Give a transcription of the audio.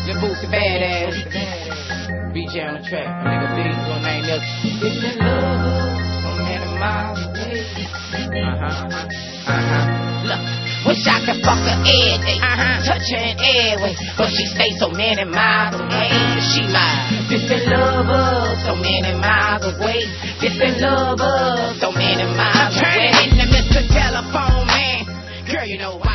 Just Boosie Badass. BJ on the track. My nigga B, your name is. If in love, so many miles away. Look, wish I could fuck her every day. Touch her in every way. But she stays so many miles away. She my different lover, so many miles away. Different lover, so many miles away. I'm turning into Mr. Telephone Man. Girl, you know